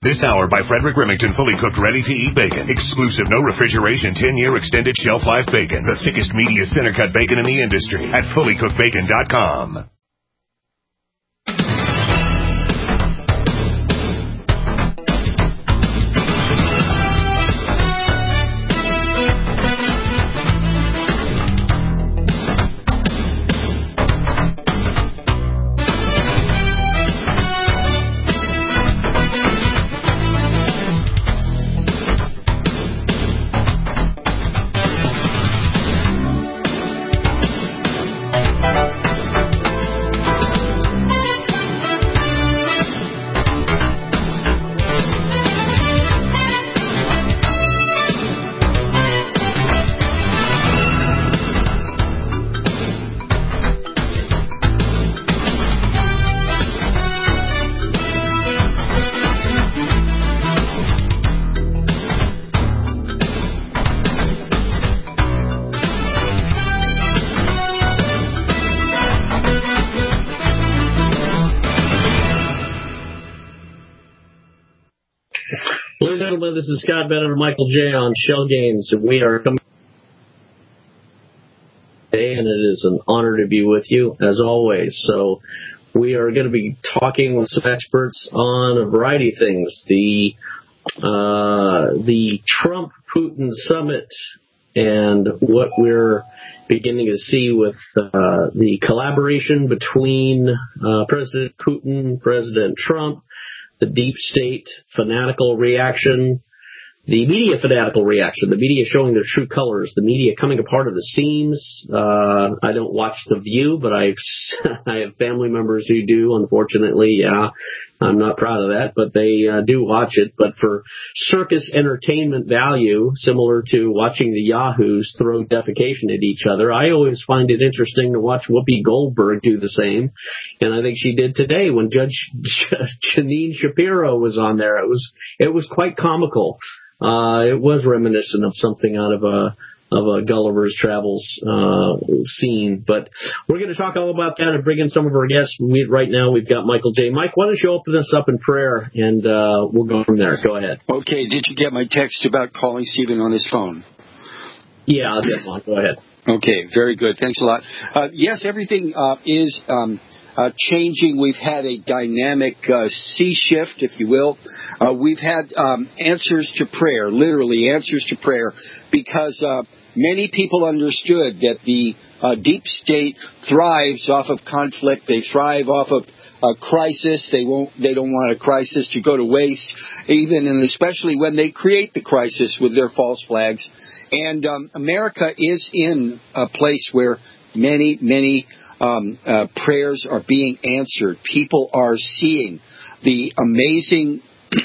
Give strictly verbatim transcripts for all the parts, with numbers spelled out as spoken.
This hour by Frederick Remington, fully cooked, ready-to-eat bacon. Exclusive, no refrigeration, ten-year extended shelf life bacon. The thickest, meatiest center-cut bacon in the industry at fully cooked bacon dot com. Ladies and gentlemen, this is Scott Bennett and Michael J. on Shell Games, and we are coming today, and it is an honor to be with you, as always. So we are going to be talking with some experts on a variety of things. The uh, the Trump-Putin summit and what we're beginning to see with uh, the collaboration between uh, President Putin, President Trump, the deep state fanatical reaction, the media fanatical reaction, the media showing their true colors, the media coming apart at the seams. Uh, I don't watch The View, but I've, I have family members who do, unfortunately. Yeah, I'm not proud of that, but they uh, do watch it. But for circus entertainment value, similar to watching the Yahoos throw defecation at each other, I always find it interesting to watch Whoopi Goldberg do the same. And I think she did today when Judge Jeanine Shapiro was on there. It was it was quite comical. Uh, it was reminiscent of something out of a of a Gulliver's Travels uh, scene. But we're going to talk all about that and bring in some of our guests. We, right now we've got Michael J. Mike, why don't you open us up in prayer, and uh, we'll go from there. Go ahead. Okay, did you get my text about calling Stephen on his phone? Yeah, I'll get one. Go ahead. Okay, very good. Thanks a lot. Uh, yes, everything uh, is um, uh, changing. We've had a dynamic uh, sea shift, if you will. Uh, we've had um, answers to prayer, literally answers to prayer, because uh, many people understood that the uh, deep state thrives off of conflict. They thrive off of a crisis. They won't. They don't want a crisis to go to waste, even and especially when they create the crisis with their false flags. And um, America is in a place where many, many um, uh, prayers are being answered. People are seeing the amazing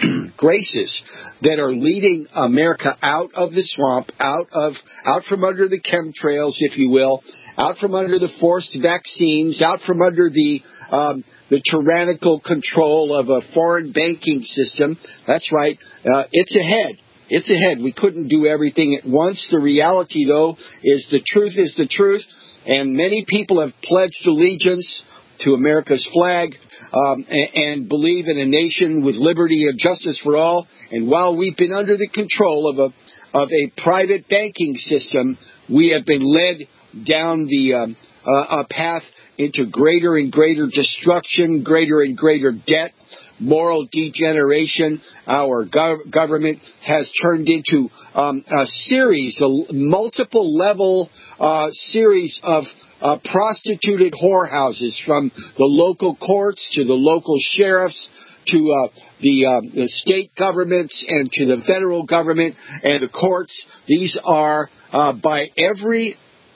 graces that are leading America out of the swamp, out of out from under the chemtrails, if you will, out from under the forced vaccines, out from under the um, the tyrannical control of a foreign banking system. That's right. Uh, it's ahead. It's ahead. We couldn't do everything at once. The reality, though, is the truth is the truth, and many people have pledged allegiance to America's flag um, and, and believe in a nation with liberty and justice for all. And while we've been under the control of a of a private banking system, we have been led down the um, uh, a path into greater and greater destruction, greater and greater debt, moral degeneration. Our gov- government has turned into um, a series, a multiple level uh, series of uh, prostituted whorehouses, from the local courts to the local sheriffs to uh, the, uh, the state governments and to the federal government and the courts. These are, uh, by every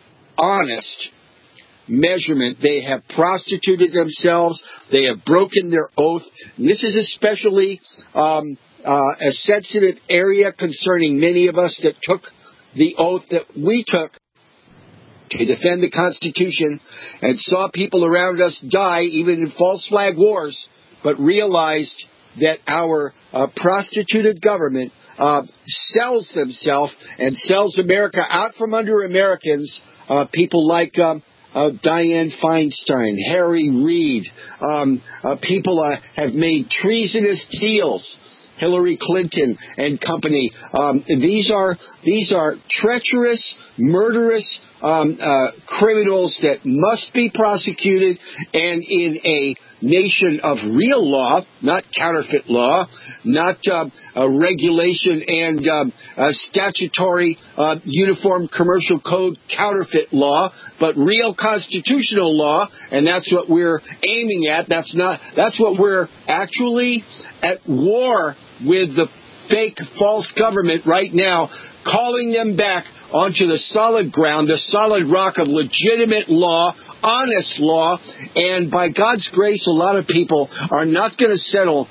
honest measurement, they have prostituted themselves. They have broken their oath. And this is especially um, uh, a sensitive area concerning many of us that took the oath that we took to defend the Constitution and saw people around us die, even in false flag wars, but realized that our uh, prostituted government uh, sells themselves and sells America out from under Americans. Uh, people like um, Uh, Dianne Feinstein, Harry Reid, um, uh, people uh, have made treasonous deals Hillary Clinton and company. Um, these are these are treacherous, murderous um, uh, criminals that must be prosecuted, and in a nation of real law, not counterfeit law, not uh, uh, regulation and um, uh, statutory uh, uniform commercial code counterfeit law, but real constitutional law, and that's what we're aiming at. That's not. That's what we're actually at war with the fake, false government right now, calling them back onto the solid ground, the solid rock of legitimate law, honest law, and by God's grace, a lot of people are not going to settle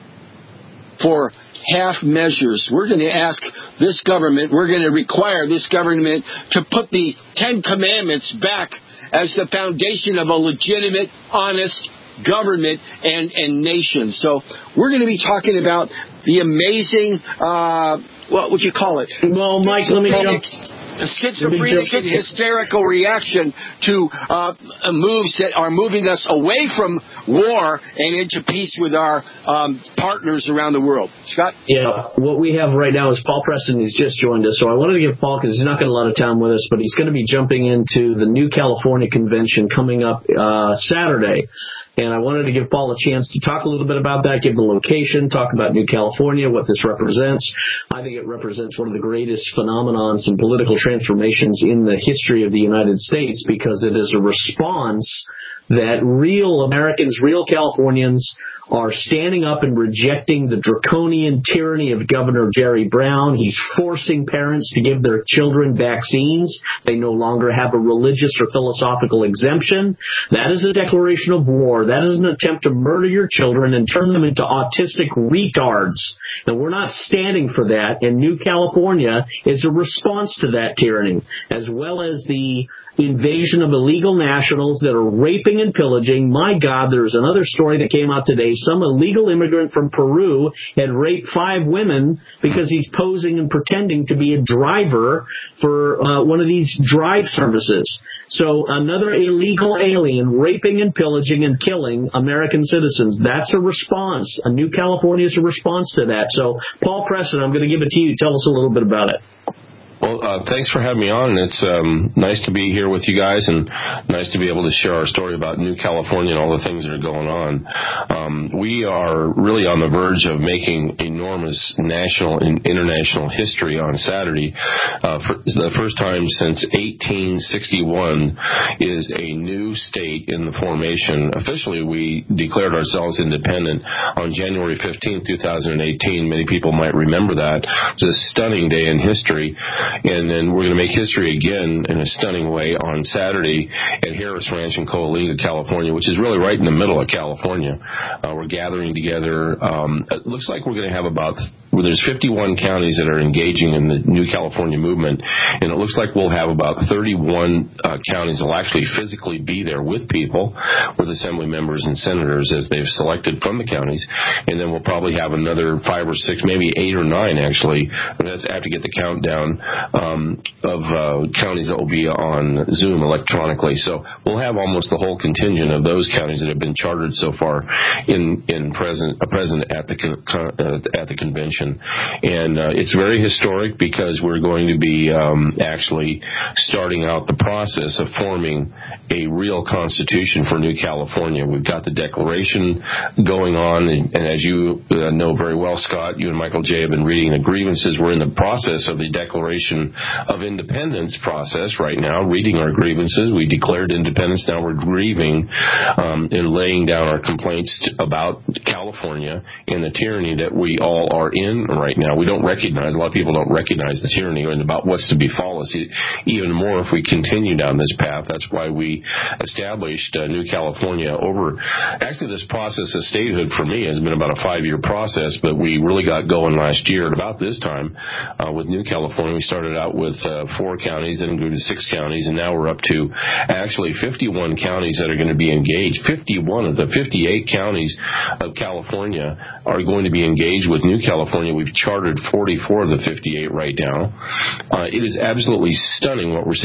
for half measures. We're going to ask this government, we're going to require this government to put the Ten Commandments back as the foundation of a legitimate, honest government and, and nation. So we're going to be talking about the amazing, uh, what would you call it? Well, Mike, let me jump. A schizophrenic and hysterical reaction to uh, moves that are moving us away from war and into peace with our um, partners around the world. Scott? Yeah, what we have right now is Paul Preston, who's just joined us. So I wanted to give Paul, because he's not got a lot of time with us, but he's going to be jumping into the New California Convention coming up uh, Saturday. And I wanted to give Paul a chance to talk a little bit about that, give the location, talk about New California, what this represents. I think it represents one of the greatest phenomenons and political transformations in the history of the United States, because it is a response that real Americans, real Californians are standing up and rejecting the draconian tyranny of Governor Jerry Brown. He's forcing parents to give their children vaccines. They no longer have a religious or philosophical exemption. That is a declaration of war. That is an attempt to murder your children and turn them into autistic retards. And we're not standing for that. And New California is a response to that tyranny, as well as the invasion of illegal nationals that are raping and pillaging. My God, there's another story that came out today. Some illegal immigrant from Peru had raped five women because he's posing and pretending to be a driver for uh, one of these drive services. So another illegal alien raping and pillaging and killing American citizens. That's a response. A New California is a response to that. So, Paul Preston, I'm going to give it to you. Tell us a little bit about it. Well, uh, thanks for having me on. It's um, nice to be here with you guys, and nice to be able to share our story about New California and all the things that are going on. Um, we are really on the verge of making enormous national and international history on Saturday. Uh, for the first time since eighteen sixty-one is a new state in the formation. Officially, we declared ourselves independent on January fifteenth, twenty eighteen. Many people might remember that. It was a stunning day in history. And then we're going to make history again in a stunning way on Saturday at Harris Ranch in Coalinga, California, which is really right in the middle of California. Uh, we're gathering together. Um, it looks like we're going to have about, well, there's fifty-one counties that are engaging in the New California movement, and it looks like we'll have about thirty-one uh, counties that will actually physically be there with people, with assembly members and senators as they've selected from the counties. And then we'll probably have another five or six, maybe eight or nine, actually. I have to get the countdown. Um, of uh, counties that will be on Zoom electronically. So we'll have almost the whole contingent of those counties that have been chartered so far in in present uh, present at the con- uh, at the convention, and uh, it's very historic because we're going to be um, actually starting out the process of forming a real constitution for New California. We've got the Declaration going on, and, and as you uh, know very well, Scott, you and Michael J. have been reading the grievances. We're in the process of the Declaration of Independence process right now, reading our grievances. We declared independence. Now we're grieving um, and laying down our complaints to, about California and the tyranny that we all are in right now. We don't recognize, a lot of people don't recognize the tyranny and about what's to befall us, even more if we continue down this path. That's why we established uh, New California over, actually this process of statehood for me has been about a five-year process, but we really got going last year at about this time uh, with New California. We started out with uh, four counties, then grew to six counties, and now we're up to actually fifty-one counties that are going to be engaged. fifty-one of the fifty-eight counties of California are going to be engaged with New California. We've chartered forty-four of the fifty-eight right now. Uh, it is absolutely stunning what we're seeing.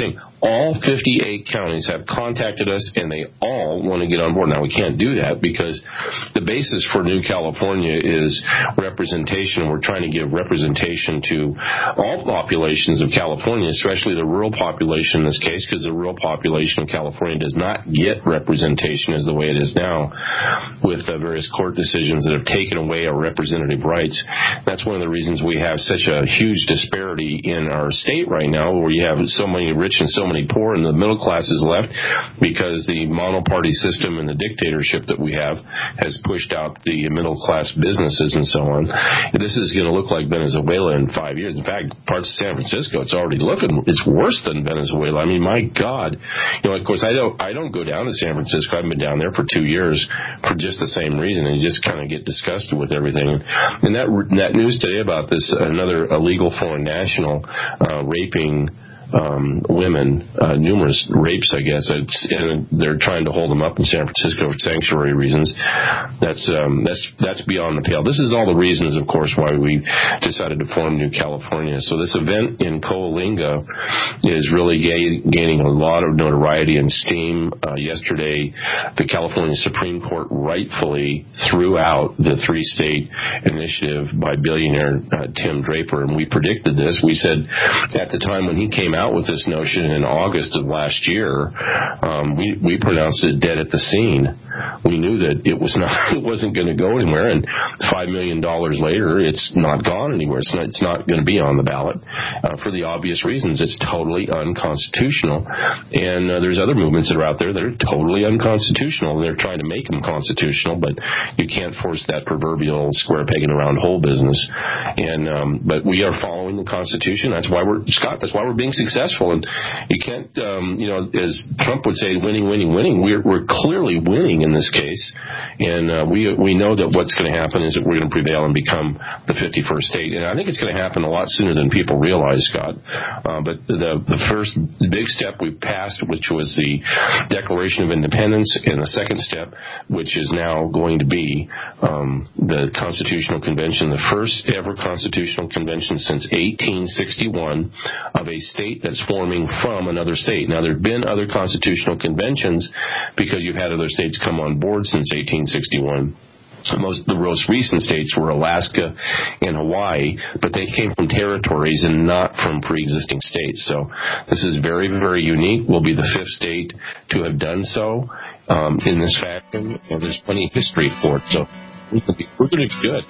All fifty-eight counties have contacted us, and they all want to get on board. Now, we can't do that because the basis for New California is representation. We're trying to give representation to all populations of California, especially the rural population in this case, because the rural population of California does not get representation as the way it is now with uh, various court decisions that have taken away our representative rights. That's one of the reasons we have such a huge disparity in our state right now, where you have so many rich and so many poor, and the middle class is left because the monoparty system and the dictatorship that we have has pushed out the middle class businesses and so on. This is going to look like Venezuela in five years. In fact, parts of San Francisco, it's already looking, it's worse than Venezuela. I mean, my God. You know, of course, I don't, I don't go down to San Francisco. I've been down there for two years for just the same reason, and you just kind of get disgusted with everything. And that, that news today about this, another illegal foreign national uh, raping Um, women, uh, numerous rapes, I guess, it's, and they're trying to hold them up in San Francisco for sanctuary reasons. That's um, that's that's beyond the pale. This is all the reasons, of course, why we decided to form New California. So this event in Coalinga is really ga- gaining a lot of notoriety and steam. Uh, yesterday, the California Supreme Court rightfully threw out the three-state initiative by billionaire uh, Tim Draper, and we predicted this. We said at the time when he came out with this notion in August of last year, um, we, we pronounced it dead at the scene. We knew that it was not, it wasn't going to go anywhere, and five million dollars later, it's not gone anywhere. It's not, it's not going to be on the ballot uh, for the obvious reasons. It's totally unconstitutional, and uh, there's other movements that are out there that are totally unconstitutional, and they're trying to make them constitutional, but you can't force that proverbial square peg in a round hole business. And um, but we are following the Constitution. That's why we're, Scott, that's why we're being successful. And you can't, um, you know, as Trump would say, winning, winning, winning. We're, we're clearly winning in this case, and uh, we we know that what's going to happen is that we're going to prevail and become the fifty-first state. And I think it's going to happen a lot sooner than people realize, Scott. Uh, but the the first big step we passed, which was the Declaration of Independence, and the second step, which is now going to be um, the Constitutional Convention, the first ever Constitutional Convention since eighteen sixty-one of a state that's forming from another state. Now, there have been other constitutional conventions because you've had other states come on board since eighteen sixty-one. Most the most recent states were Alaska and Hawaii, but they came from territories and not from pre-existing states. So this is very, very unique. We'll be the fifth state to have done so um, in this fashion, and there's plenty of history for it. So we're going to be, we're going to be good.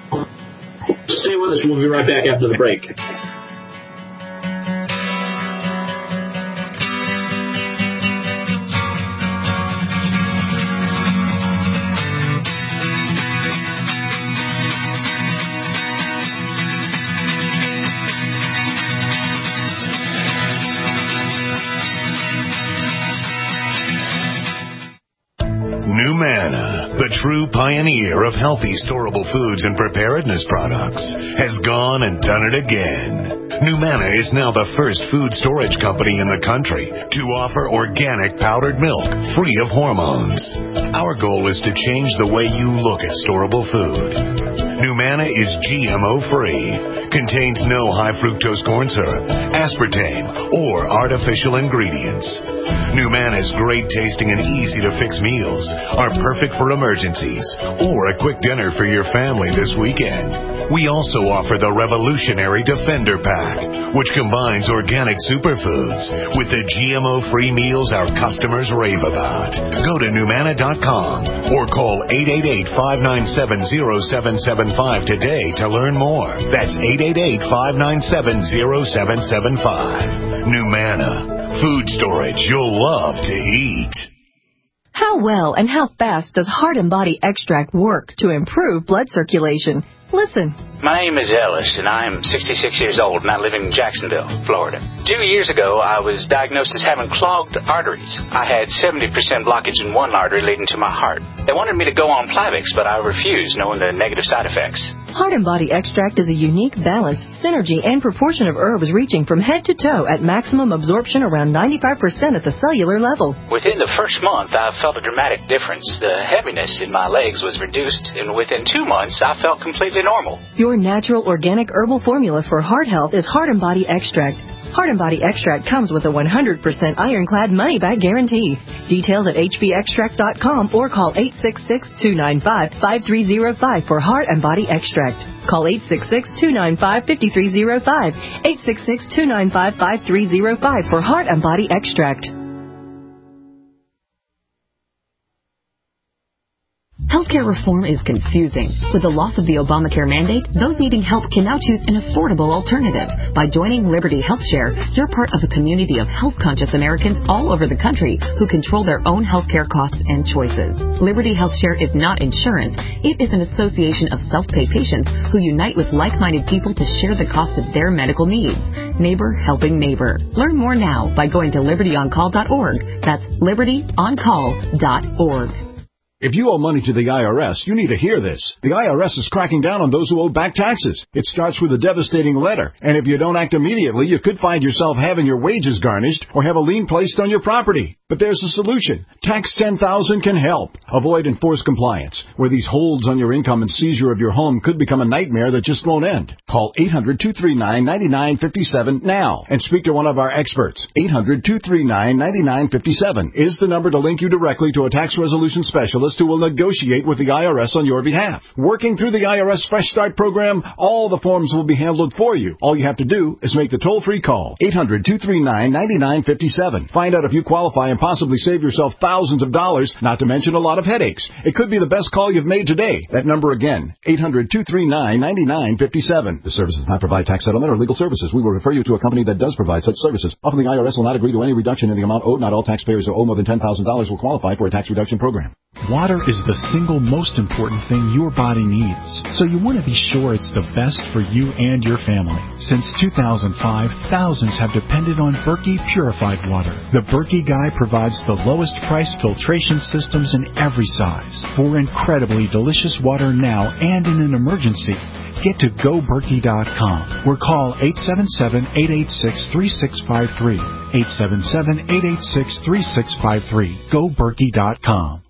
Stay with us. We'll be right back after the break. NuManna, the true pioneer of healthy storable foods and preparedness products, has gone and done it again. NuManna is now the first food storage company in the country to offer organic powdered milk free of hormones. Our goal is to change the way you look at storable food. NuManna is G M O-free, contains no high fructose corn syrup, aspartame, or artificial ingredients. NuManna's great tasting and easy to fix meals are perfect for emergencies or a quick dinner for your family this weekend. We also offer the revolutionary Defender Pack, which combines organic superfoods with the G M O-free meals our customers rave about. Go to NuManna dot com or call eight eight eight, five nine seven, zero seven seven five today to learn more. That's eight eight eight, five nine seven, zero seven seven five. NuManna, food storage you'll love to eat. How well and how fast does Heart and Body Extract work to improve blood circulation? Listen. My name is Ellis, and I'm sixty-six years old, and I live in Jacksonville, Florida. Two years ago, I was diagnosed as having clogged arteries. I had seventy percent blockage in one artery leading to my heart. They wanted me to go on Plavix, but I refused, knowing the negative side effects. Heart and Body Extract is a unique balance, synergy, and proportion of herbs reaching from head to toe at maximum absorption around ninety-five percent at the cellular level. Within the first month, I felt a dramatic difference. The heaviness in my legs was reduced, and within two months, I felt completely normal. Your natural organic herbal formula for heart health is Heart and Body Extract. Heart and Body Extract comes with a one hundred percent ironclad money-back guarantee. Details at h b extract dot com or call eight six six, two nine five, five three zero five for Heart and Body Extract. Call eight six six, two nine five, five three zero five, eight six six, two nine five, five three zero five for Heart and Body Extract. Healthcare reform is confusing. With the loss of the Obamacare mandate, those needing help can now choose an affordable alternative. By joining Liberty HealthShare, you're part of a community of health-conscious Americans all over the country who control their own healthcare costs and choices. Liberty HealthShare is not insurance. It is an association of self-pay patients who unite with like-minded people to share the cost of their medical needs. Neighbor helping neighbor. Learn more now by going to liberty on call dot org. That's liberty on call dot org. If you owe money to the I R S, you need to hear this. The I R S is cracking down on those who owe back taxes. It starts with a devastating letter, and if you don't act immediately, you could find yourself having your wages garnished or have a lien placed on your property. But there's a solution. Tax ten thousand can help. Avoid enforced compliance, where these holds on your income and seizure of your home could become a nightmare that just won't end. Call eight hundred, two three nine, nine nine five seven now and speak to one of our experts. eight hundred, two three nine, nine nine five seven is the number to link you directly to a tax resolution specialist who will negotiate with the I R S on your behalf. Working through the I R S Fresh Start program, all the forms will be handled for you. All you have to do is make the toll-free call. eight hundred, two three nine, nine nine five seven. Find out if you qualify and possibly save yourself thousands of dollars, not to mention a lot of headaches. It could be the best call you've made today. That number again, eight hundred, two three nine, nine nine five seven. The service does not provide tax settlement or legal services. We will refer you to a company that does provide such services. Often the I R S will not agree to any reduction in the amount owed. Not all taxpayers who owe more than ten thousand dollars will qualify for a tax reduction program. Water is the single most important thing your body needs, so you want to be sure it's the best for you and your family. Since two thousand five, thousands have depended on Berkey purified water. The Berkey Guy provides the lowest priced filtration systems in every size for incredibly delicious water now and in an emergency. Get to go berkey dot com or call eight seven seven, eight eight six, three six five three. eight seven seven, eight eight six, three six five three. go berkey dot com.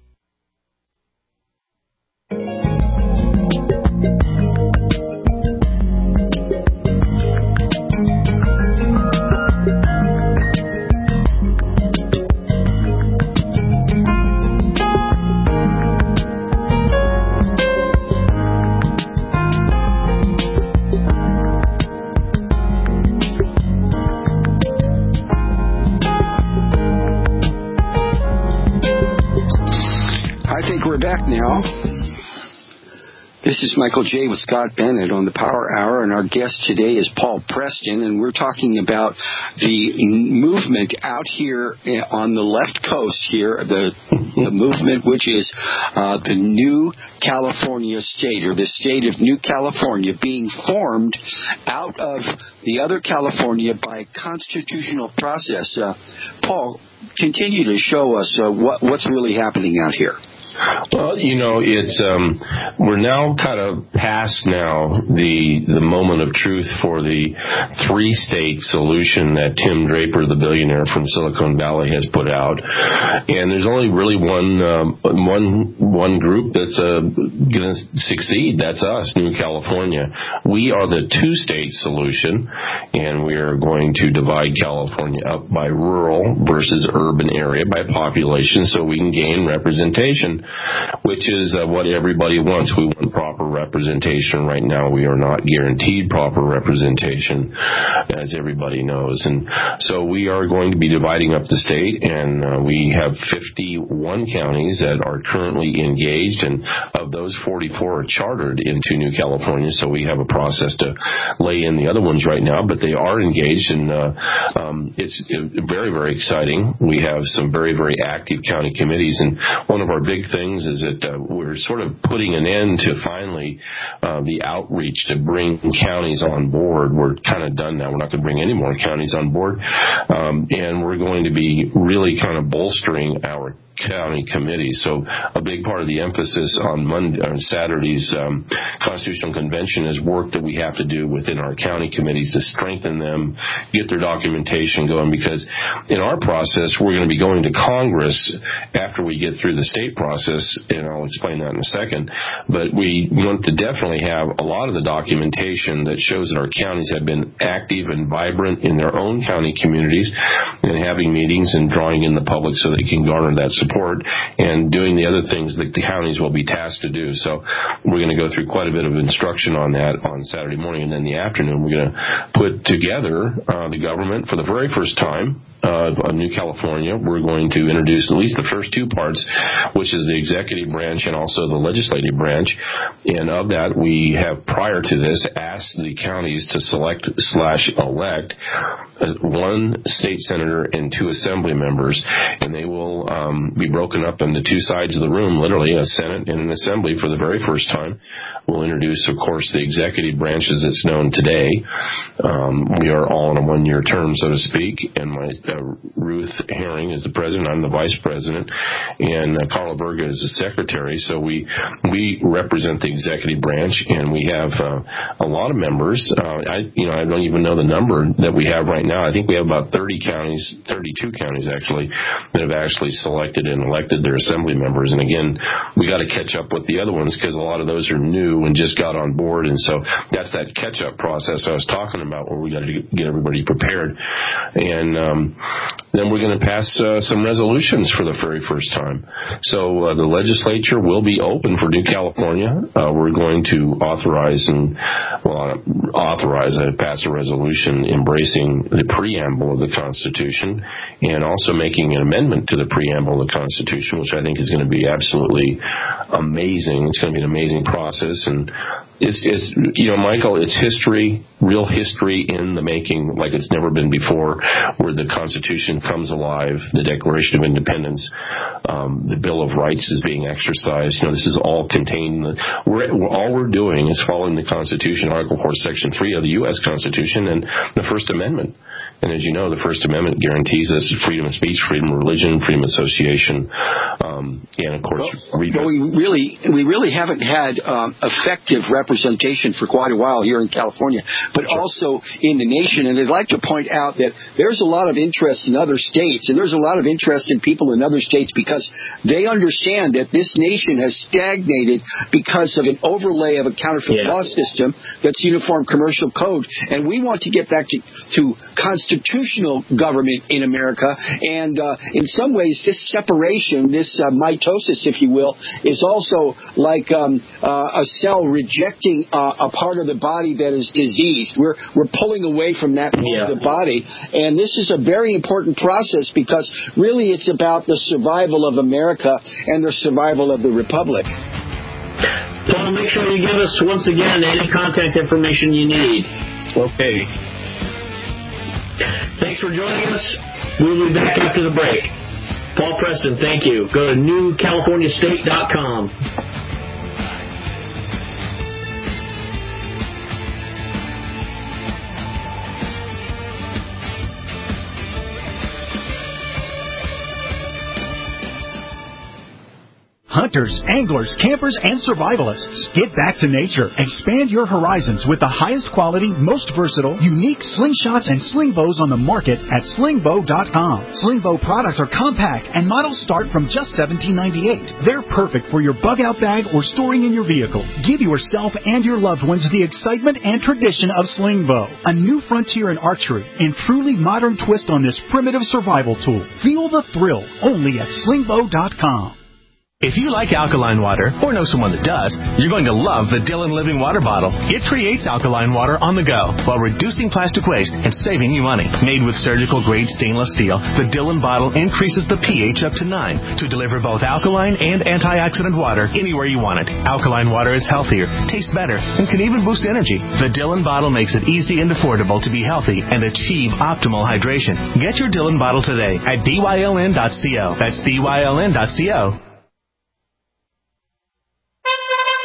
Back now. This is Michael J. with Scott Bennett on the Power Hour, and our guest today is Paul Preston, and we're talking about the movement out here on the left coast here, the the movement which is uh, the New California State, or the state of New California, being formed out of the other California by constitutional process. Uh, Paul, continue to show us uh, what what's really happening out here. Well, you know, it's um, we're now kind of past now the the moment of truth for the three-state solution that Tim Draper, the billionaire from Silicon Valley, has put out. And there's only really one um, one one group that's uh, going to succeed. That's us, New California. We are the two-state solution, and we are going to divide California up by rural versus urban area by population, so we can gain representation, which is uh, what everybody wants. We want proper representation. Right now, we are not guaranteed proper representation, as everybody knows. And so we are going to be dividing up the state, and uh, we have fifty-one counties that are currently engaged, and of those, forty-four are chartered into New California, so we have a process to lay in the other ones right now, but they are engaged, and uh, um, it's very, very exciting. We have some very, very active county committees, and one of our big things is that uh, we're sort of putting an end to finally uh, the outreach to bring counties on board. We're kind of done now. We're not going to bring any more counties on board, um, and we're going to be really kind of bolstering our county committees. So a big part of the emphasis on Monday, on Saturday's um, Constitutional Convention is work that we have to do within our county committees to strengthen them, get their documentation going, because in our process, we're going to be going to Congress after we get through the state process, and I'll explain that in a second. But we want to definitely have a lot of the documentation that shows that our counties have been active and vibrant in their own county communities and having meetings and drawing in the public so they can garner that support and doing the other things that the counties will be tasked to do. So we're going to go through quite a bit of instruction on that on Saturday morning, and then in the afternoon we're going to put together uh, the government for the very first time uh, of New California. We're going to introduce at least the first two parts, which is the executive branch and also the legislative branch. And of that, we have prior to this asked the counties to select slash elect one state senator and two assembly members, and they will um, be broken up into two sides of the room, literally a Senate and an assembly for the very first time. We'll introduce, of course, the executive branch as it's known today. Um, we are all in a one-year term, so to speak, and my uh, Ruth Herring is the president. I'm the vice president, and uh, Carla Berga is the secretary. So we we represent the executive branch, and we have uh, a lot of members. Uh, I you know I don't even know the number that we have right now. I think we have about thirty counties, thirty-two counties actually, that have actually selected and elected their assembly members. And again, we got to catch up with the other ones because a lot of those are new and just got on board, and so that's that catch-up process I was talking about, where we got to get everybody prepared. And um, then we're going to pass uh, some resolutions for the very first time. So uh, the legislature will be open for New California. Uh, we're going to authorize and well, authorize and pass a resolution embracing the preamble of the Constitution and also making an amendment to the preamble of the Constitution, which I think is going to be absolutely amazing. It's going to be an amazing process. And it's, it's, you know, Michael, it's history, real history in the making, like it's never been before, where the Constitution comes alive, the Declaration of Independence, um, the Bill of Rights is being exercised. You know, this is all contained. In the, we're, we're, all we're doing is following the Constitution, Article four, Section three of the U S Constitution and the First Amendment. And as you know, the First Amendment guarantees us freedom of speech, freedom of religion, freedom of association, um, and of course, well, well, we really we really haven't had um, effective representation for quite a while here in California, but sure. also in the nation. And I'd like to point out that there's a lot of interest in other states, and there's a lot of interest in people in other states because they understand that this nation has stagnated because of an overlay of a counterfeit yeah. law system that's Uniform Commercial Code, and we want to get back to to constitutional Constitutional government in America, and uh, in some ways this separation, this uh, mitosis, if you will, is also like um, uh, a cell rejecting uh, a part of the body that is diseased. We're we're pulling away from that part yeah. of the body, and this is a very important process because really it's about the survival of America and the survival of the Republic. Paul, make sure you give us, once again, any contact information you need. Okay. Thanks for joining us. We'll be back after the break. Paul Preston, thank you. Go to new california state dot com. Hunters, anglers, campers, and survivalists. Get back to nature. Expand your horizons with the highest quality, most versatile, unique slingshots and sling bows on the market at sling bow dot com. Sling bow products are compact and models start from just seventeen ninety-eight. They're perfect for your bug-out bag or storing in your vehicle. Give yourself and your loved ones the excitement and tradition of sling bow. A new frontier in archery and truly modern twist on this primitive survival tool. Feel the thrill only at sling bow dot com. If you like alkaline water, or know someone that does, you're going to love the Dillon Living Water Bottle. It creates alkaline water on the go while reducing plastic waste and saving you money. Made with surgical-grade stainless steel, the Dillon bottle increases the pH up to nine to deliver both alkaline and antioxidant water anywhere you want it. Alkaline water is healthier, tastes better, and can even boost energy. The Dillon bottle makes it easy and affordable to be healthy and achieve optimal hydration. Get your Dillon bottle today at D Y L N dot co. That's D Y L N dot co.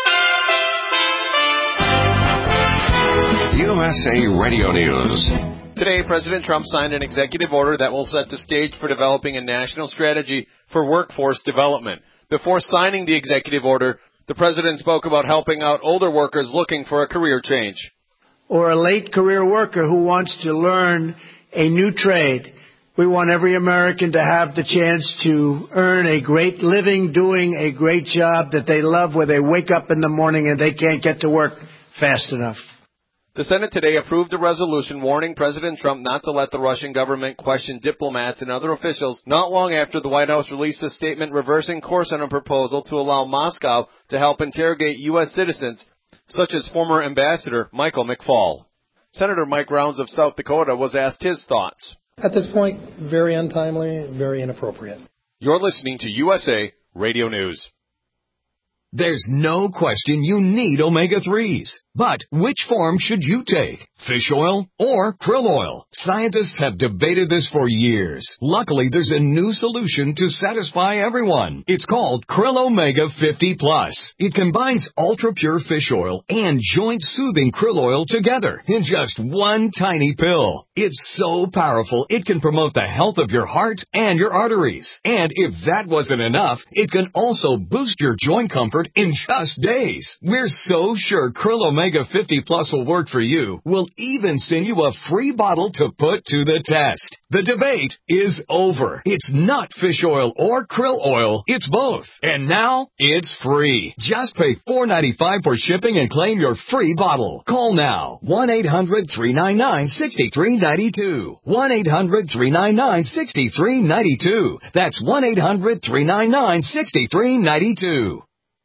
U S A Radio News. Today, President Trump signed an executive order that will set the stage for developing a national strategy for workforce development. Before signing the executive order, the president spoke about helping out older workers looking for a career change. Or a late career worker who wants to learn a new trade. We want every American to have the chance to earn a great living doing a great job that they love, where they wake up in the morning and they can't get to work fast enough. The Senate today approved a resolution warning President Trump not to let the Russian government question diplomats and other officials not long after the White House released a statement reversing course on a proposal to allow Moscow to help interrogate U S citizens, such as former Ambassador Michael McFaul. Senator Mike Rounds of South Dakota was asked his thoughts. At this point, very untimely, very inappropriate. You're listening to U S A Radio News. There's no question you need omega threes. But which form should you take? Fish oil or krill oil? Scientists have debated this for years. Luckily, there's a new solution to satisfy everyone. It's called Krill Omega fifty plus. It combines ultra-pure fish oil and joint-soothing krill oil together in just one tiny pill. It's so powerful, it can promote the health of your heart and your arteries. And if that wasn't enough, it can also boost your joint comfort in just days. We're so sure Krill Omega fifty plus will work for you. We'll even send you a free bottle to put to the test. The debate is over. It's not fish oil or krill oil. It's both. And now it's free. Just pay four dollars and ninety-five cents for shipping and claim your free bottle. Call now. one eight hundred three nine nine six three nine two. one eight hundred three nine nine six three nine two. That's one eight hundred three nine nine six three nine two.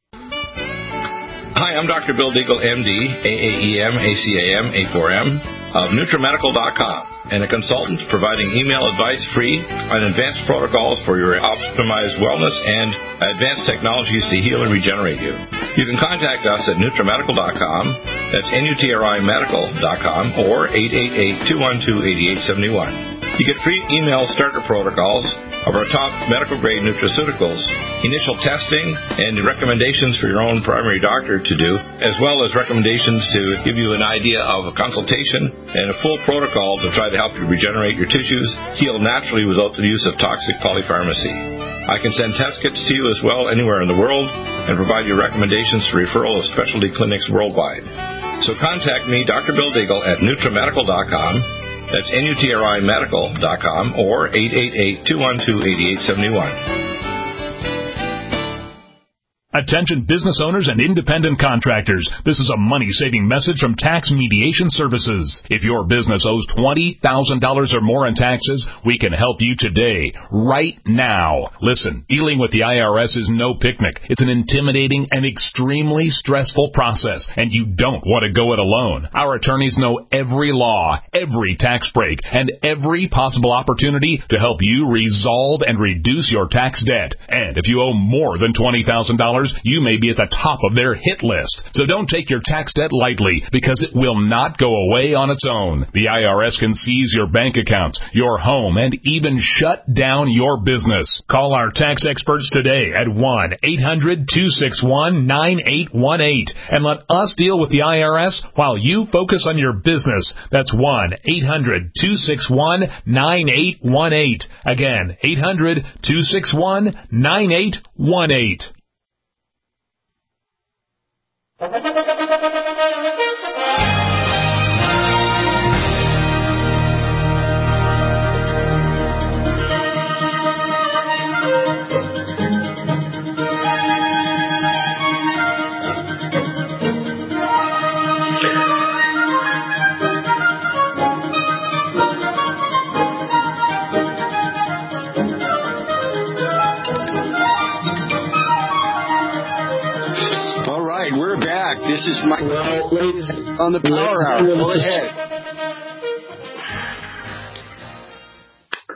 Hi, I'm Doctor Bill Deagle, M D, A A E M, A C A M, A four M, of NutriMedical dot com, and a consultant providing email advice free on advanced protocols for your optimized wellness and advanced technologies to heal and regenerate you. You can contact us at NutriMedical dot com, that's N U T R I Medical dot com, or eight eight eight, two one two, eight eight seven one. You get free email starter protocols of our top medical-grade nutraceuticals, initial testing, and recommendations for your own primary doctor to do, as well as recommendations to give you an idea of a consultation and a full protocol to try to help you regenerate your tissues, heal naturally without the use of toxic polypharmacy. I can send test kits to you as well anywhere in the world and provide you recommendations for referral of specialty clinics worldwide. So contact me, Doctor Bill Deagle, at NutriMedical dot com. That's N U T R I Medical dot com, or eight eight eight, two one two, eight eight seven one. Attention business owners and independent contractors. This is a money-saving message from Tax Mediation Services. If your business owes twenty thousand dollars or more in taxes, we can help you today, right now. Listen, dealing with the I R S is no picnic. It's an intimidating and extremely stressful process, and you don't want to go it alone. Our attorneys know every law, every tax break, and every possible opportunity to help you resolve and reduce your tax debt. And if you owe more than twenty thousand dollars, you may be at the top of their hit list. So don't take your tax debt lightly, because it will not go away on its own. The I R S can seize your bank accounts, your home, and even shut down your business. Call our tax experts today at one eight hundred two six one nine eight one eight and let us deal with the I R S while you focus on your business. That's one eight hundred two six one nine eight one eight. Again, eight hundred two six one nine eight one eight. This is Mike on the Power Hour. Go ahead. Ladies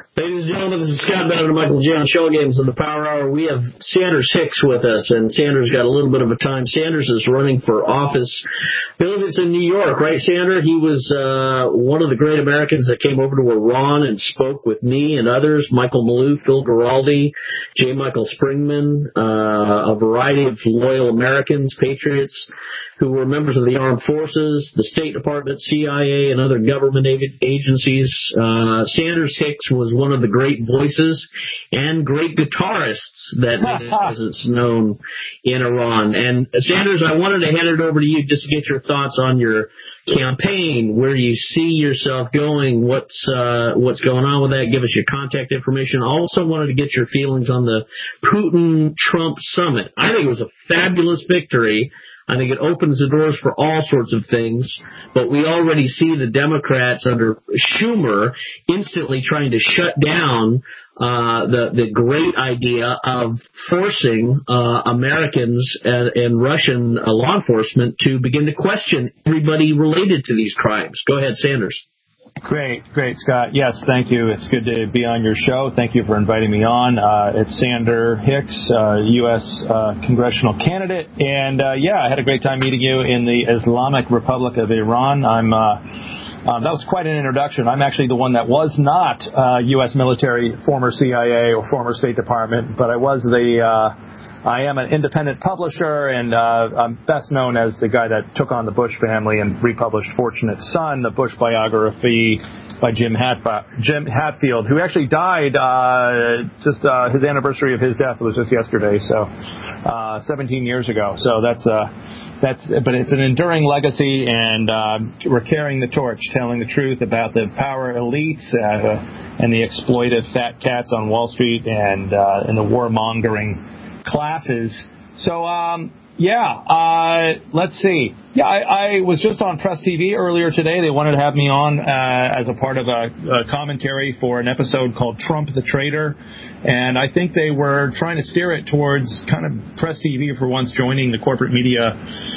and gentlemen, this is Scott Bennett and Michael J. on Show Games of the Power Hour. We have Sanders Hicks with us, and Sanders got a little bit of a time. Sanders is running for office. I believe it's in New York, right, Sanders? He was uh, one of the great Americans that came over to Iran and spoke with me and others, Michael Malou, Phil Giraldi, J. Michael Springman, uh, a variety of loyal Americans, patriots, who were members of the armed forces, the State Department, C I A, and other government agencies. Uh, Sanders Hicks was one of the great voices and great guitarists that as it's known in Iran. And Sanders, I wanted to hand it over to you just to get your thoughts on your campaign, where you see yourself going, what's uh, what's going on with that. Give us your contact information. I also wanted to get your feelings on the Putin-Trump summit. I think it was a fabulous victory. I think it opens the doors for all sorts of things, but we already see the Democrats under Schumer instantly trying to shut down uh, the the great idea of forcing uh, Americans and, and Russian uh, law enforcement to begin to question everybody related to these crimes. Go ahead, Sanders. Great, great, Scott. Yes, thank you. It's good to be on your show. Thank you for inviting me on. Uh, it's Sander Hicks, uh, U S Uh, congressional candidate. And, uh, yeah, I had a great time meeting you in the Islamic Republic of Iran. I'm, uh, um, that was quite an introduction. I'm actually the one that was not uh, U S military, former C I A or former State Department, but I was the... Uh, I am an independent publisher, and uh, I'm best known as the guy that took on the Bush family and republished Fortunate Son, the Bush biography by Jim, Hatf- Jim Hatfield, who actually died uh, just uh, his anniversary of his death was just yesterday, so uh, seventeen years ago. So that's uh, that's, but it's an enduring legacy, and uh, we're carrying the torch, telling the truth about the power elites uh, and the exploitive fat cats on Wall Street and uh, and the warmongering classes. So, um, yeah, uh, let's see. Yeah, I, I was just on Press T V earlier today. They wanted to have me on uh, as a part of a, a commentary for an episode called Trump the Traitor. And I think they were trying to steer it towards kind of Press T V for once joining the corporate media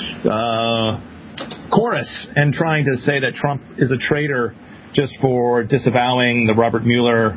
uh, chorus and trying to say that Trump is a traitor just for disavowing the Robert Mueller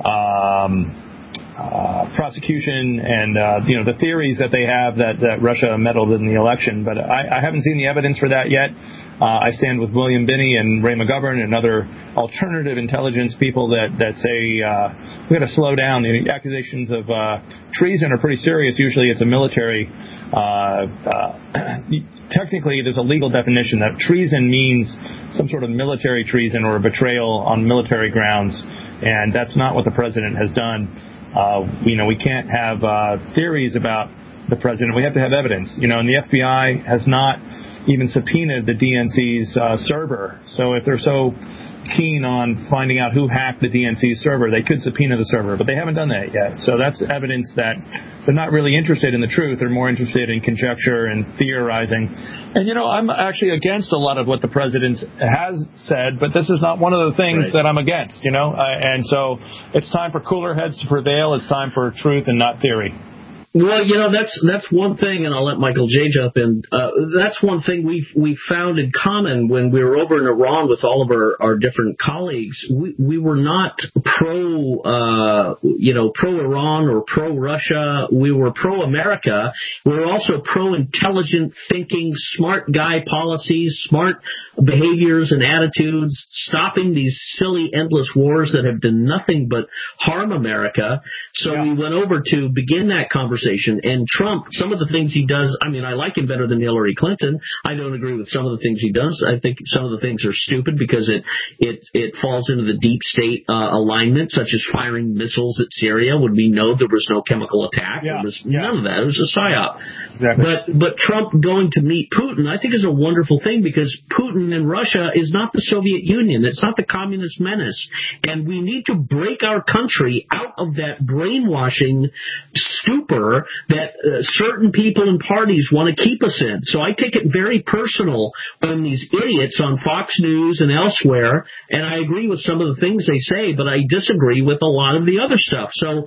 um Uh, prosecution and, uh, you know, the theories that they have that, that Russia meddled in the election. But I, I haven't seen the evidence for that yet. Uh, I stand with William Binney and Ray McGovern and other alternative intelligence people that, that say uh, we've got to slow down. The accusations of uh, treason are pretty serious. Usually it's a military uh, uh, technically, there's a legal definition that treason means some sort of military treason or a betrayal on military grounds, and that's not what the president has done. Uh, you know, we can't have uh, theories about the president. We have to have evidence. You know, and the F B I has not even subpoenaed the D N C's uh, server. So if they're so keen on finding out who hacked the D N C server, they could subpoena the server, but they haven't done that yet. So that's evidence that they're not really interested in the truth. They're more interested in conjecture and theorizing. And, you know, I'm actually against a lot of what the president has said, but this is not one of the things right. that I'm against, you know. Uh, and so it's time for cooler heads to prevail. It's time for truth and not theory. Well, you know, that's that's one thing, and I'll let Michael J. jump in. Uh, that's one thing we we found in common when we were over in Iran with all of our, our different colleagues. We we were not pro, uh, you know, pro-Iran or pro-Russia. We were pro-America. We were also pro-intelligent thinking, smart guy policies, smart behaviors and attitudes, stopping these silly, endless wars that have done nothing but harm America. So yeah. we went over to begin that conversation. And Trump, some of the things he does, I mean, I like him better than Hillary Clinton. I don't agree with some of the things he does. I think some of the things are stupid because it it, it falls into the deep state uh, alignment, such as firing missiles at Syria when we know there was no chemical attack. Yeah. There was yeah. none of that. It was a psyop. Exactly. But, but Trump going to meet Putin, I think, is a wonderful thing because Putin in Russia is not the Soviet Union. It's not the communist menace. And we need to break our country out of that brainwashing stupor that uh, certain people and parties want to keep us in. So I take it very personal when these idiots on Fox News and elsewhere, and I agree with some of the things they say, but I disagree with a lot of the other stuff. So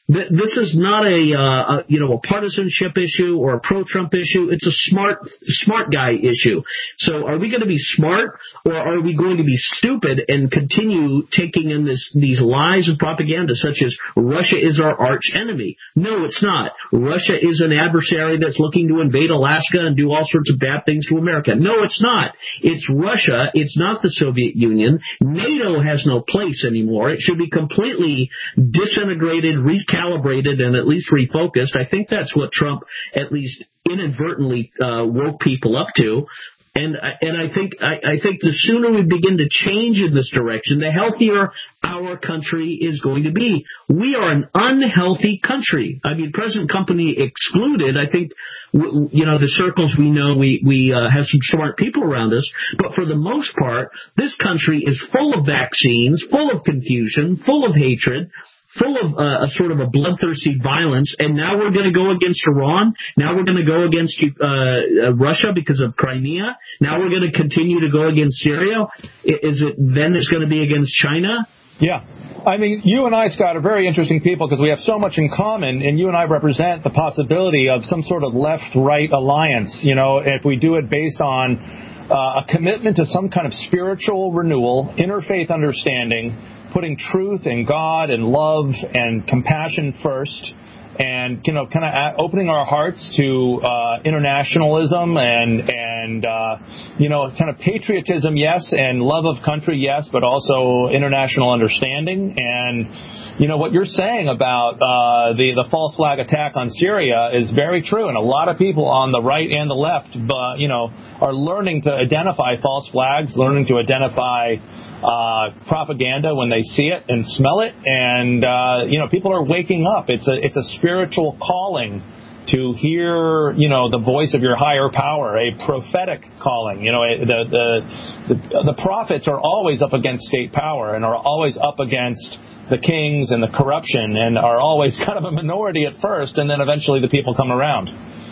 This is not a, uh, a you know a partisanship issue or a pro-Trump issue. It's a smart smart guy issue. So are we going to be smart, or are we going to be stupid and continue taking in this these lies and propaganda such as Russia is our arch enemy? No, it's not. Russia is an adversary that's looking to invade Alaska and do all sorts of bad things to America. No, it's not. It's Russia. It's not the Soviet Union. NATO has no place anymore. It should be completely disintegrated, recalibrated, calibrated and at least refocused. I think that's what Trump at least inadvertently uh, woke people up to. And and I think I, I think the sooner we begin to change in this direction, the healthier our country is going to be. We are an unhealthy country. I mean, present company excluded. I think you know the circles we know we we uh, have some smart people around us, but for the most part, this country is full of vaccines, full of confusion, full of hatred, full of uh, a sort of a bloodthirsty violence, and now we're going to go against Iran. Now we're going to go against uh, uh, Russia because of Crimea. Now we're going to continue to go against Syria. Is it then it's going to be against China? Yeah. I mean, you and I, Scott, are very interesting people because we have so much in common, and you and I represent the possibility of some sort of left-right alliance, you know, if we do it based on uh, a commitment to some kind of spiritual renewal, interfaith understanding, putting truth and God and love and compassion first, and you know, kind of opening our hearts to uh, internationalism and and uh, you know, kind of patriotism, yes, and love of country, yes, but also international understanding. And you know what you're saying about uh, the the false flag attack on Syria is very true, and a lot of people on the right and the left, but you know, are learning to identify false flags, learning to identify Uh, propaganda when they see it and smell it, and uh, you know, people are waking up. It's a it's a spiritual calling to hear, you know, the voice of your higher power, a prophetic calling. You know, the the the, the prophets are always up against state power and are always up against the kings and the corruption, and are always kind of a minority at first, and then eventually the people come around.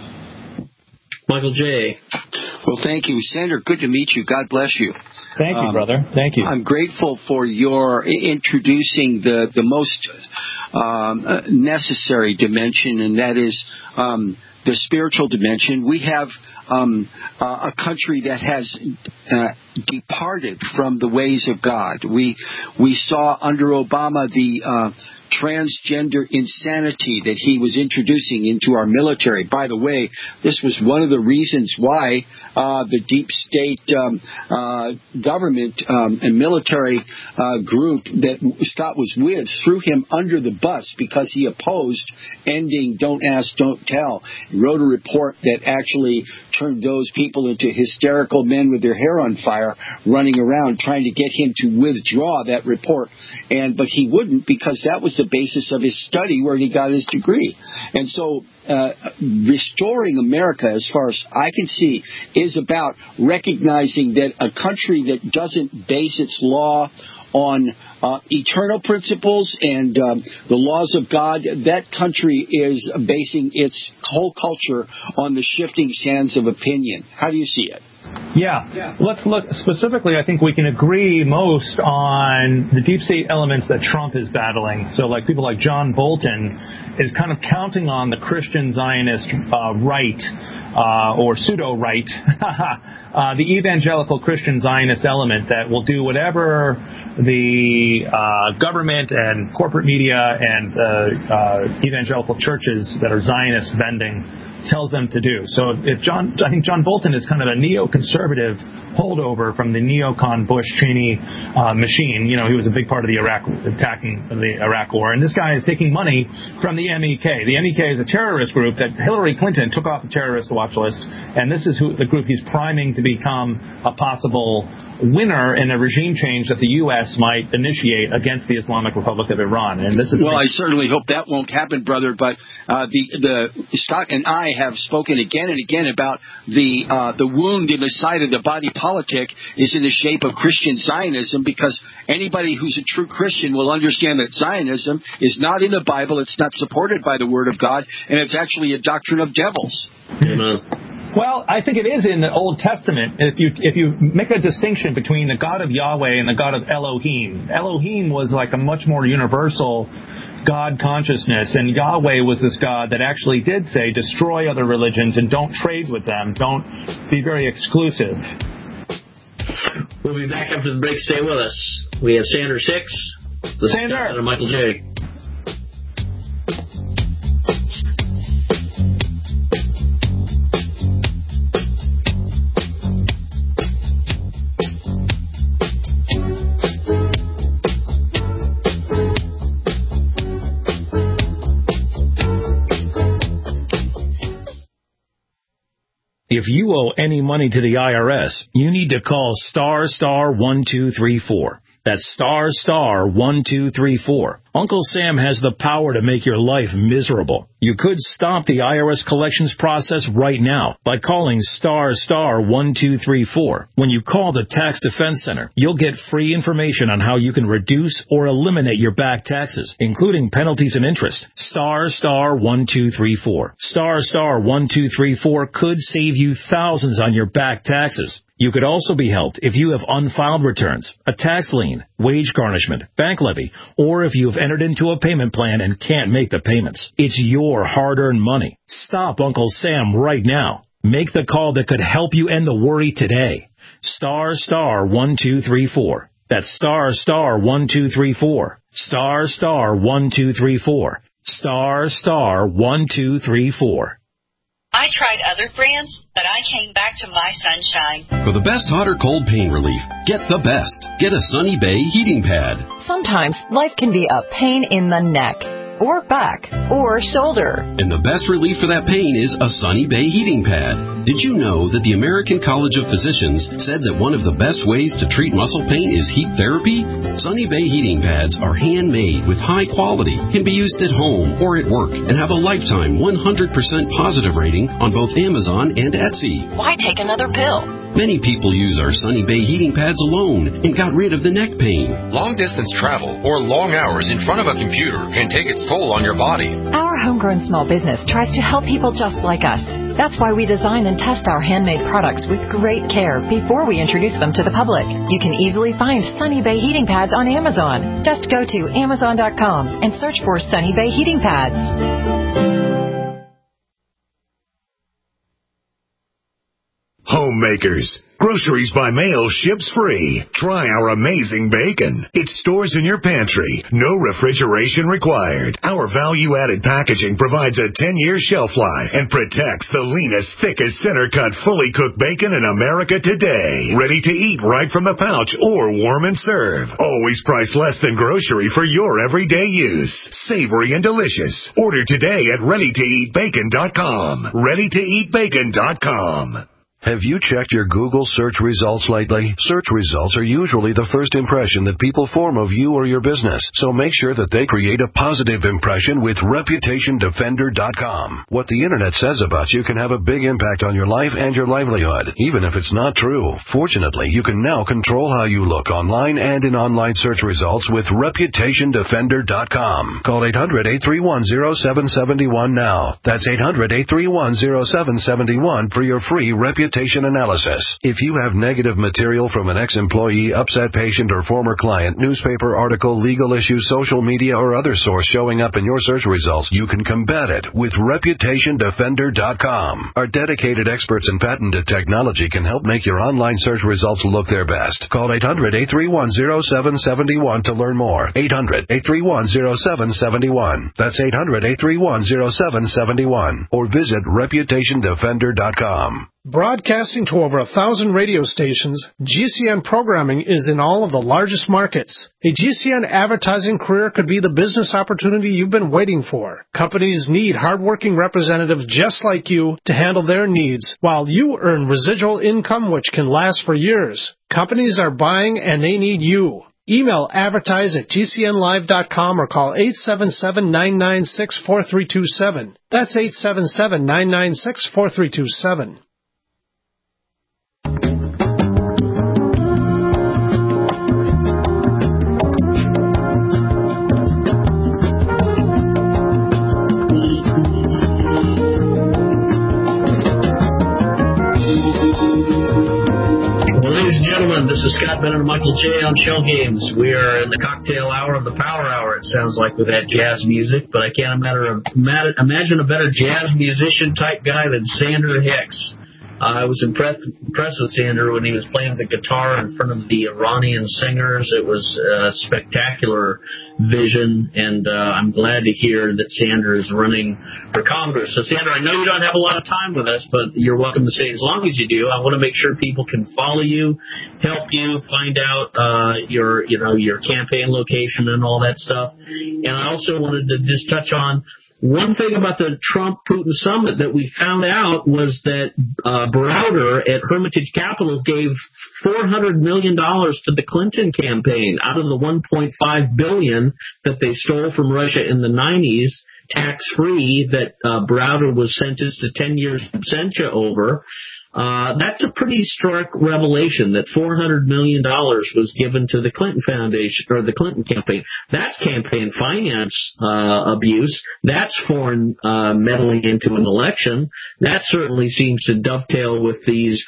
Michael J. Well, thank you, Senator. Good to meet you. God bless you. Thank you, um, brother. Thank you. I'm grateful for your introducing the the most um, necessary dimension, and that is um, the spiritual dimension. We have um, uh, a country that has uh, departed from the ways of God. We we saw under Obama the uh, transgender insanity that he was introducing into our military. By the way, this was one of the reasons why uh, the deep state um, uh, government um, and military uh, group that Scott was with threw him under the bus because he opposed ending Don't Ask, Don't Tell. He wrote a report that actually turned those people into hysterical men with their hair on fire running around trying to get him to withdraw that report. And but he wouldn't, because that was the basis of his study where he got his degree. And so uh, restoring America, as far as I can see, is about recognizing that a country that doesn't base its law on uh, eternal principles and um, the laws of God, that country is basing its whole culture on the shifting sands of opinion. How do you see it? Yeah. yeah. Let's look specifically. I think we can agree most on the deep state elements that Trump is battling. So like people like John Bolton is kind of counting on the Christian Zionist uh, right uh, or pseudo-right, uh, the evangelical Christian Zionist element that will do whatever the uh, government and corporate media and uh, uh, evangelical churches that are Zionist bending tells them to do. So if John, I think John Bolton is kind of a neoconservative holdover from the neocon Bush Cheney uh, machine. You know, he was a big part of the Iraq attacking the Iraq war, and this guy is taking money from the M E K. The M E K is a terrorist group that Hillary Clinton took off the terrorist watch list, and this is who the group he's priming to become a possible winner in a regime change that the U S might initiate against the Islamic Republic of Iran. And this is well, I certainly hope that won't happen, brother. But uh, the the Scott and I have spoken again and again about the uh, the wound in the side of the body politic is in the shape of Christian Zionism, because anybody who's a true Christian will understand that Zionism is not in the Bible, it's not supported by the Word of God, and it's actually a doctrine of devils. Amen. Well, I think it is in the Old Testament. If you if you make a distinction between the God of Yahweh and the God of Elohim, Elohim was like a much more universal God consciousness. And Yahweh was this God that actually did say, destroy other religions and don't trade with them. Don't be very exclusive. We'll be back after the break. Stay with us. We have Sanders Hicks. The Sander. And Michael J. If you owe any money to the I R S, you need to call star star one two three four. That's star star one two three four. Uncle Sam has the power to make your life miserable. You could stop the I R S collections process right now by calling star star one two three four. When you call the Tax Defense Center, you'll get free information on how you can reduce or eliminate your back taxes, including penalties and interest. Star star one two three four. Star star one two three four could save you thousands on your back taxes. You could also be helped if you have unfiled returns, a tax lien, wage garnishment, bank levy, or if you have entered into a payment plan and can't make the payments. It's your hard-earned money. Stop Uncle Sam right now. Make the call that could help you end the worry today. Star star one two three four. That's star star one two three four. Star star one two three four. Star star one two three four. I tried other brands, but I came back to My Sunshine. For the best hot or cold pain relief, get the best. Get a Sunny Bay heating pad. Sometimes life can be a pain in the neck, or back, or shoulder. And the best relief for that pain is a Sunny Bay heating pad. Did you know that the American College of Physicians said that one of the best ways to treat muscle pain is heat therapy? Sunny Bay heating pads are handmade with high quality, can be used at home or at work, and have a lifetime one hundred percent positive rating on both Amazon and Etsy. Why take another pill? Many people use our Sunny Bay heating pads alone and got rid of the neck pain. Long-distance travel or long hours in front of a computer can take its toll on your body. Our homegrown small business tries to help people just like us. That's why we design and test our handmade products with great care before we introduce them to the public. You can easily find Sunny Bay heating pads on Amazon. Just go to amazon dot com and search for Sunny Bay heating pads. Homemakers. Groceries by mail ships free. Try our amazing bacon. It stores in your pantry. No refrigeration required. Our value-added packaging provides a ten-year shelf life and protects the leanest, thickest, center-cut, fully cooked bacon in America today. Ready to eat right from the pouch or warm and serve. Always priced less than grocery for your everyday use. Savory and delicious. Order today at ready to eat bacon dot com. ready to eat bacon dot com. Have you checked your Google search results lately? Search results are usually the first impression that people form of you or your business, so make sure that they create a positive impression with reputation defender dot com. What the Internet says about you can have a big impact on your life and your livelihood, even if it's not true. Fortunately, you can now control how you look online and in online search results with reputation defender dot com. Call eight hundred, eight three one, zero seven seven one now. That's eight hundred, eight three one, zero seven seven one for your free reputation analysis. If you have negative material from an ex-employee, upset patient, or former client, newspaper article, legal issue, social media, or other source showing up in your search results, you can combat it with reputation defender dot com. Our dedicated experts in patented technology can help make your online search results look their best. Call eight hundred, eight three one, zero seven seven one to learn more. eight hundred, eight three one, zero seven seven one. That's eight hundred, eight three one, zero seven seven one. Or visit reputation defender dot com. Broadcasting to over a thousand radio stations, G C N programming is in all of the largest markets. A G C N advertising career could be the business opportunity you've been waiting for. Companies need hardworking representatives just like you to handle their needs, while you earn residual income which can last for years. Companies are buying and they need you. Email advertise at G C N live dot com or call eight seven seven, nine nine six, four three two seven. That's eight seven seven, nine nine six, four three two seven. This is Scott Bennett and Michael J. on Shell Games. We are in the cocktail hour of the power hour, it sounds like, with that jazz music, but I can't imagine a better jazz musician type guy than Sander Hicks. Uh, I was impressed, impressed with Sander when he was playing the guitar in front of the Iranian singers. It was a spectacular vision, and uh, I'm glad to hear that Sander is running for Congress. So, Sander, I know you don't have a lot of time with us, but you're welcome to stay as long as you do. I want to make sure people can follow you, help you, find out uh, your, you know, your campaign location and all that stuff. And I also wanted to just touch on one thing about the Trump-Putin summit that we found out was that uh, Browder at Hermitage Capital gave four hundred million dollars to the Clinton campaign out of the one point five billion dollars that they stole from Russia in the nineties, tax-free, that uh, Browder was sentenced to ten years absentia over. Uh, that's a pretty stark revelation that four hundred million dollars was given to the Clinton Foundation or the Clinton campaign. That's campaign finance uh, abuse. That's foreign uh, meddling into an election. That certainly seems to dovetail with these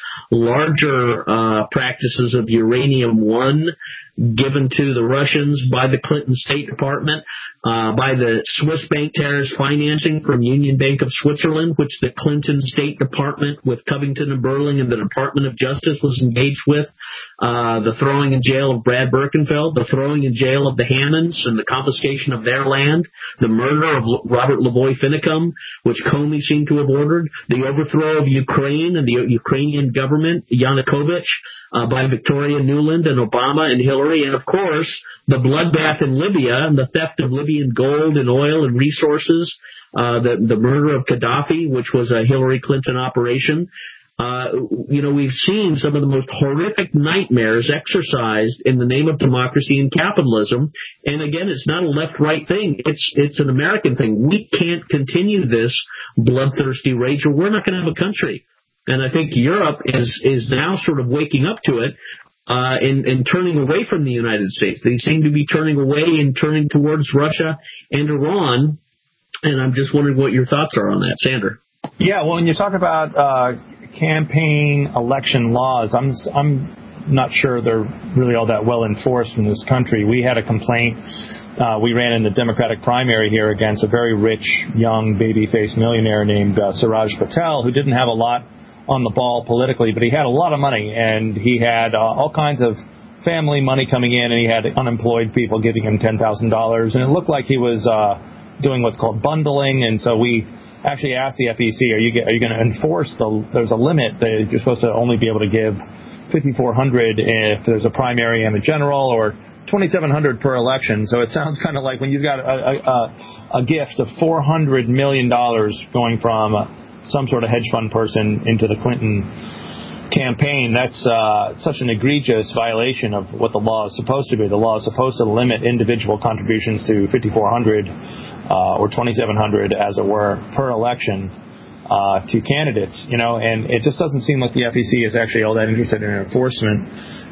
larger uh, practices of Uranium One given to the Russians by the Clinton State Department, uh, by the Swiss bank terrorist financing from Union Bank of Switzerland, which the Clinton State Department with Covington and Burling and the Department of Justice was engaged with, uh, the throwing in jail of Brad Birkenfeld, the throwing in jail of the Hammonds and the confiscation of their land, the murder of Robert Lavoie Finicum, which Comey seemed to have ordered, the overthrow of Ukraine and the Ukrainian government, Yanukovych, uh, by Victoria Nuland and Obama and Hillary, and of course, the bloodbath in Libya and the theft of Libyan gold and oil and resources, uh, the, the murder of Gaddafi, which was a Hillary Clinton operation. Uh, you know, we've seen some of the most horrific nightmares exercised in the name of democracy and capitalism. And again, it's not a left-right thing. It's, it's an American thing. We can't continue this bloodthirsty rage or we're not going to have a country. And I think Europe is, is now sort of waking up to it. Uh, and, and turning away from the United States. They seem to be turning away and turning towards Russia and Iran. And I'm just wondering what your thoughts are on that, Sander. Yeah, well, when you talk about uh, campaign election laws, I'm I'm not sure they're really all that well enforced in this country. We had a complaint. Uh, we ran in the Democratic primary here against a very rich, young, baby-faced millionaire named uh, Siraj Patel, who didn't have a lot on the ball politically, but he had a lot of money, and he had uh, all kinds of family money coming in, and he had unemployed people giving him ten thousand dollars, and it looked like he was uh, doing what's called bundling, and so we actually asked the F E C, are you are you going to enforce the, there's a limit that you're supposed to only be able to give fifty-four hundred if there's a primary and a general, or twenty-seven hundred per election. So it sounds kind of like when you've got a, a, a gift of four hundred million dollars going from uh, some sort of hedge fund person into the Clinton campaign, that's uh, such an egregious violation of what the law is supposed to be. The law is supposed to limit individual contributions to fifty-four hundred uh, or twenty-seven hundred, as it were, per election uh, to candidates. You know, and it just doesn't seem like the F E C is actually all that interested in enforcement.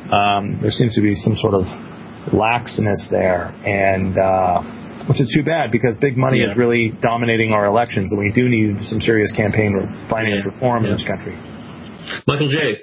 Um, there seems to be some sort of laxness there, and uh, which is too bad, because big money yeah. is really dominating our elections, and we do need some serious campaign finance yeah. reform yeah. in this country. Michael J.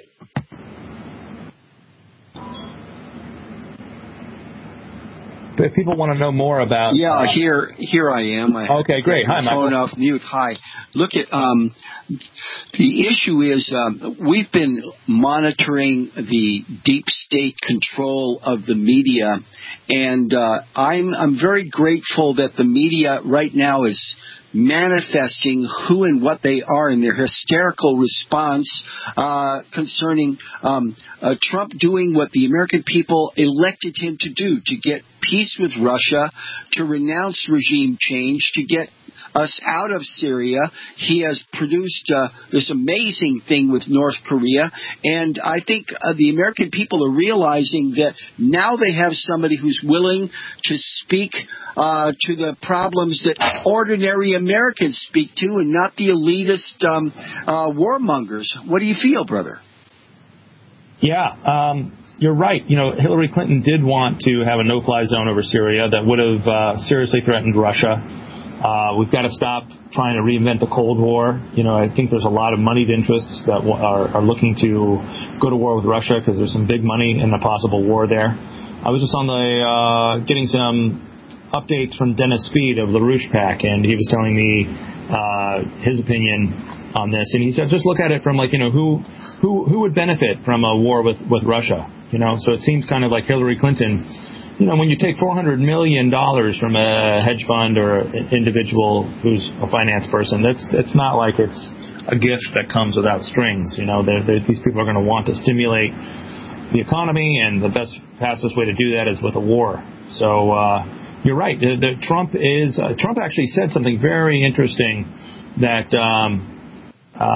If people want to know more about... Yeah, uh, here here I am. I okay, great. Hi, Michael. Phone off mute. Hi. Look at... Um, the issue is um, we've been monitoring the deep state control of the media, and uh, I'm I'm very grateful that the media right now is manifesting who and what they are in their hysterical response uh, concerning um, uh, Trump doing what the American people elected him to do, to get peace with Russia, to renounce regime change, to get us out of Syria. He has produced uh, this amazing thing with North Korea, and I think uh, the American people are realizing that now they have somebody who's willing to speak uh, to the problems that ordinary Americans speak to, and not the elitist um, uh, warmongers. What do you feel, brother? Yeah, um, you're right. You know, Hillary Clinton did want to have a no-fly zone over Syria that would have uh, seriously threatened Russia. Uh, we've got to stop trying to reinvent the Cold War. You know, I think there's a lot of moneyed interests that are, are looking to go to war with Russia because there's some big money in the possible war there. I was just on the uh, getting some updates from Dennis Speed of LaRouche PAC, and he was telling me uh, his opinion on this. And he said, just look at it from like, you know, who who who would benefit from a war with, with Russia? You know, so it seems kind of like Hillary Clinton. You know, when you take four hundred million dollars from a hedge fund or an individual who's a finance person, that's that's not like it's a gift that comes without strings. You know, they're, they're, these people are going to want to stimulate the economy, and the best, fastest way to do that is with a war. So uh, you're right. The, the Trump is uh, Trump actually said something very interesting that um,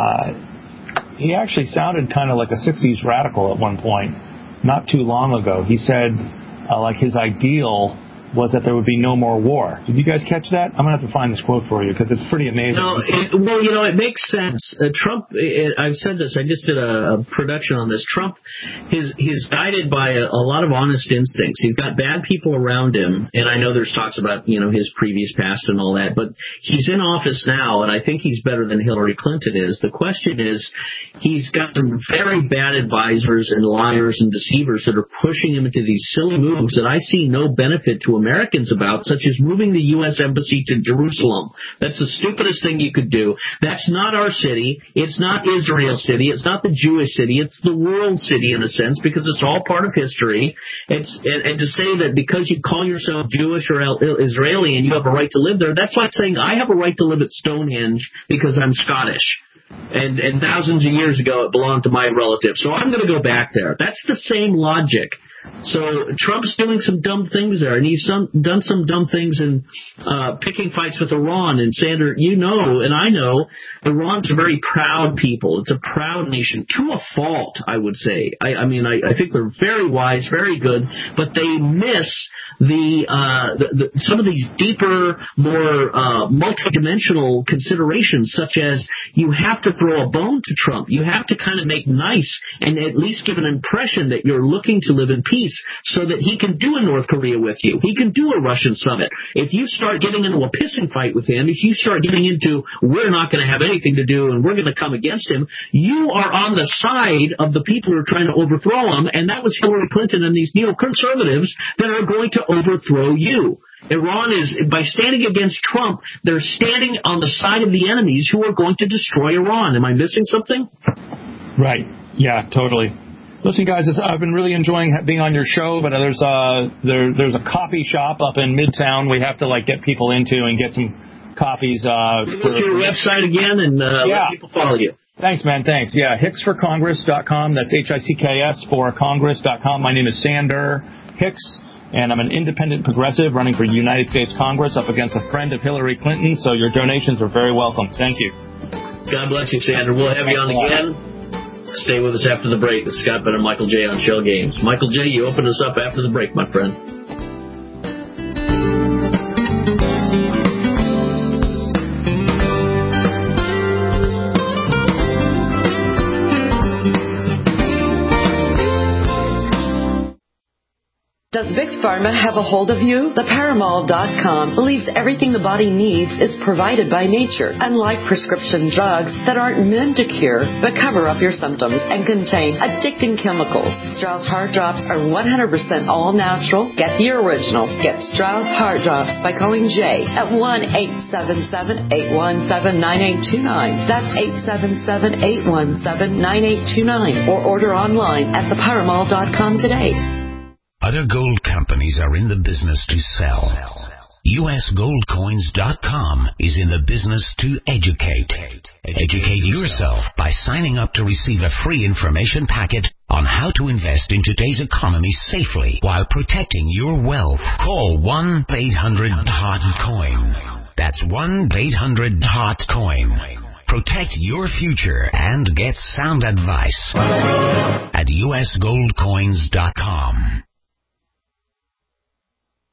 uh, he actually sounded kind of like a sixties radical at one point, not too long ago. He said, Uh, like his ideal was that there would be no more war. Did you guys catch that? I'm going to have to find this quote for you because it's pretty amazing. No, it, well, you know, it makes sense. Uh, Trump, it, I've said this, I just did a, a production on this. Trump, his, he's guided by a, a lot of honest instincts. He's got bad people around him, and I know there's talks about, you know, his previous past and all that, but he's in office now, and I think he's better than Hillary Clinton is. The question is, he's got some very bad advisors and liars and deceivers that are pushing him into these silly moves that I see no benefit to Americans about, such as moving the U S Embassy to Jerusalem. That's the stupidest thing you could do. That's not our city. It's not Israel's city. It's not the Jewish city. It's the world city in a sense, because it's all part of history. It's, and, and to say that because you call yourself Jewish or Israeli and you have a right to live there, that's like saying I have a right to live at Stonehenge because I'm Scottish. And, and thousands of years ago it belonged to my relative. So I'm going to go back there. That's the same logic. So Trump's doing some dumb things there, and he's some, done some dumb things in uh, picking fights with Iran. And Sander, you know, and I know, Iran's a very proud people. It's a proud nation, to a fault, I would say. I, I mean, I, I think they're very wise, very good, but they miss the, uh, the, the some of these deeper, more uh, multidimensional considerations, such as you have to throw a bone to Trump. You have to kind of make nice and at least give an impression that you're looking to live in peace so that he can do a North Korea with you. He can do a Russian summit. If you start getting into a pissing fight with him, if you start getting into we're not going to have anything to do and we're going to come against him, you are on the side of the people who are trying to overthrow him, and that was Hillary Clinton and these neoconservatives that are going to overthrow you. Iran is, by standing against Trump, they're standing on the side of the enemies who are going to destroy Iran. Am I missing something? Right. Yeah, totally. Listen, guys, I've been really enjoying being on your show, but there's a, there, there's a coffee shop up in Midtown we have to, like, get people into and get some copies. Uh, Give us your website again and uh, yeah. let people follow you. Thanks, man. Thanks. Yeah, hicks for congress dot com. That's H I C K S for congress dot com. My name is Sander Hicks, and I'm an independent progressive running for United States Congress up against a friend of Hillary Clinton, so your donations are very welcome. Thank you. God bless you, Sander. We'll have you on again. Stay with us after the break. This is Scott Bennett and Michael J. on Shell Games. Michael J., you open us up after the break, my friend. Does Big Pharma have a hold of you? The Paramal dot com believes everything the body needs is provided by nature, unlike prescription drugs that aren't meant to cure but cover up your symptoms and contain addicting chemicals. Strauss Heart Drops are one hundred percent all natural. Get the original. Get Strauss Heart Drops by calling Jay at one eight seven seven, eight one seven, nine eight two nine. That's eight seven seven, eight one seven, nine eight two nine. Or order online at the Paramal dot com today. Other gold companies are in the business to sell. U S gold coins dot com is in the business to educate. Educate yourself by signing up to receive a free information packet on how to invest in today's economy safely while protecting your wealth. Call one eight hundred hot coin. That's one eight hundred hot coin. Protect your future and get sound advice at U S gold coins dot com.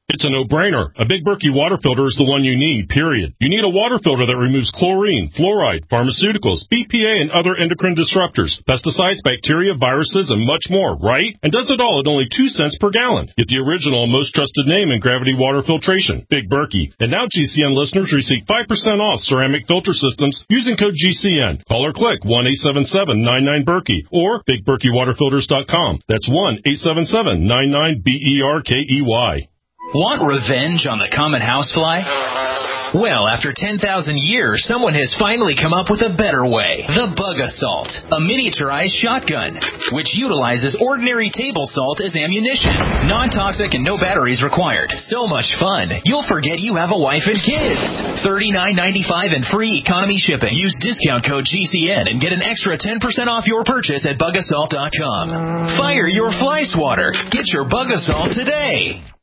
It's a no-brainer. A Big Berkey water filter is the one you need, period. You need a water filter that removes chlorine, fluoride, pharmaceuticals, B P A, and other endocrine disruptors, pesticides, bacteria, viruses, and much more, right? And does it all at only two cents per gallon. Get the original and most trusted name in gravity water filtration, Big Berkey. And now G C N listeners receive five percent off ceramic filter systems using code G C N. Call or click one eight seven seven nine nine Berkey or big berkey water filters dot com. That's one eight seven seven nine nine B E R K E Y. Want revenge on the common housefly? Well, after ten thousand years, someone has finally come up with a better way. The Bug Assault, a miniaturized shotgun, which utilizes ordinary table salt as ammunition. Non-toxic and no batteries required. So much fun, you'll forget you have a wife and kids. thirty-nine ninety-five and free economy shipping. Use discount code G C N and get an extra ten percent off your purchase at bug assault dot com. Fire your fly swatter. Get your Bug Assault today.